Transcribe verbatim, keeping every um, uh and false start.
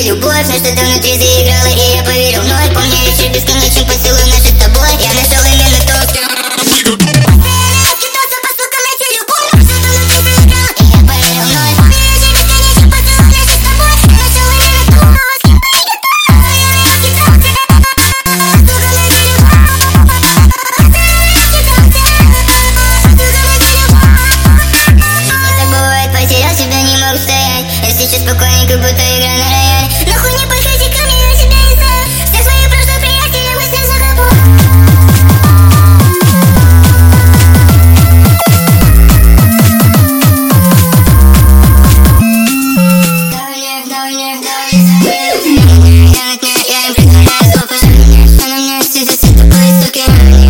любовь, но что-то внутри заиграло, и я поверил вновь. Помню вечер бесконечный поцелуй наш с тобой. Я нашел именно то, что сейчас спокойненько, как будто игра на рояле. Нахуй не подходи ко мне, я тебя не знаю. Все свои прошлые приятели мы с ним захапу. Давай, давай, давай, я им предлагаю слов, пожалуй, что на мне все за такой суки.